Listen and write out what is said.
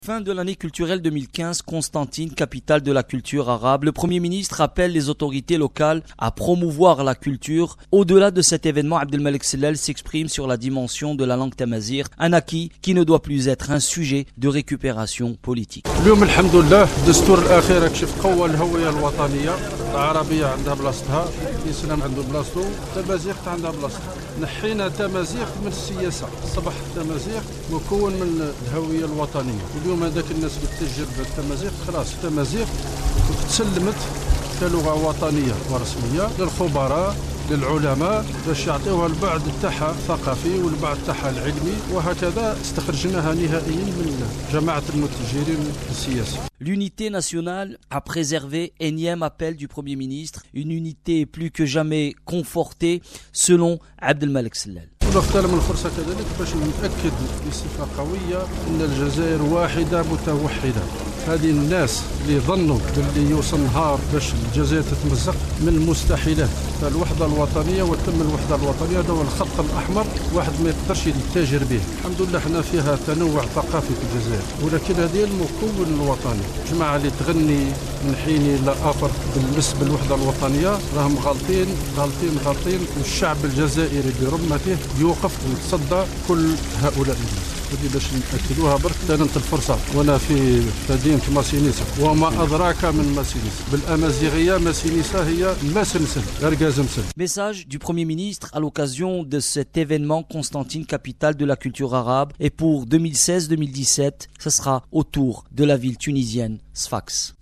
Fin de l'année culturelle 2015, Constantine, capitale de la culture arabe, le Premier ministre appelle les autorités locales à promouvoir la culture. Au-delà de cet événement, Abdelmalek Sellal s'exprime sur la dimension de la langue tamazight, un acquis qui ne doit plus être un sujet de récupération politique. اليوم الحمد لله الدستور الاخير كشف قوى الهويه الوطنيه العربيه عندها بلاصتها، الاسلام عنده بلاصتو، التمازيغ عندها بلاصتها. نحينا تمازيغ من السياسه، اصبح التمازيغ مكون من الهويه الوطنيه. اليوم هذاك الناس اللي تسجل بالتمازيغ خلاص التمازيغ تسلمت كلغه وطنيه ورسميه للخبراء للعلماء باش يعطيوها البعد تاعها الثقافي والبعد تاعها العلمي، وهكذا استخرجناها نهائيا من جماعه المتجرين السياسي. L'unité nationale a préservé, énième appel du Premier ministre, une unité plus que jamais confortée selon Abdelmalek Sellal. ونغتنم الفرصة كذلك باش نتأكد بصفة قوية أن الجزائر واحدة متوحدة. هذه الناس اللي ظنوا باللي يوصل نهار باش الجزائر تتمزق من المستحيلات، فالوحدة الوطنية وتم الوحدة الوطنية هذا هو الخط الأحمر، واحد ما يقدرش يتاجر به. الحمد لله احنا فيها تنوع ثقافي في الجزائر، ولكن هذه المكون الوطني. جماعة اللي تغني من حين إلى آخر بالنسبة بالوحدة الوطنية راهم غالطين. والشعب الجزائري برمته يوقف ويتصدى كل هؤلاء الناس. ودي باش نأكدوها برك تننت الفرصة وانا في مدينة ماسينيسا، وما أدراك من ماسينيسا بالأمازيغية ماسينيسا هي مسنسن غرقازمسن. Message du Premier ministre à l'occasion de cet événement Constantine, capitale de la culture arabe, et pour 2016-2017, ce sera autour de la ville tunisienne Sfax.